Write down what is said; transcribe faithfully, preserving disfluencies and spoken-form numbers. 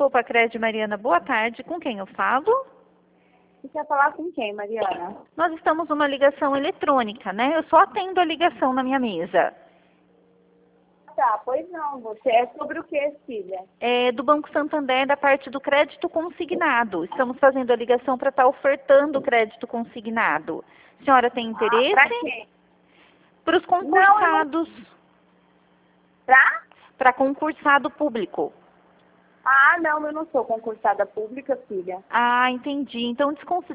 Poupa Crédito, Mariana, boa tarde. Com quem eu falo? Você quer falar com quem, Mariana? Nós estamos numa ligação eletrônica, né? Eu só atendo a ligação na minha mesa. Tá, pois não. Você é sobre o que, filha? É do Banco Santander, da parte do crédito consignado. Estamos fazendo a ligação para estar ofertando o crédito consignado. A senhora tem interesse? Ah, pra quem? Para os concursados. Pra? Para concursado público. Ah, não, eu não sou concursada pública, filha. Ah, entendi. Então, desconsidere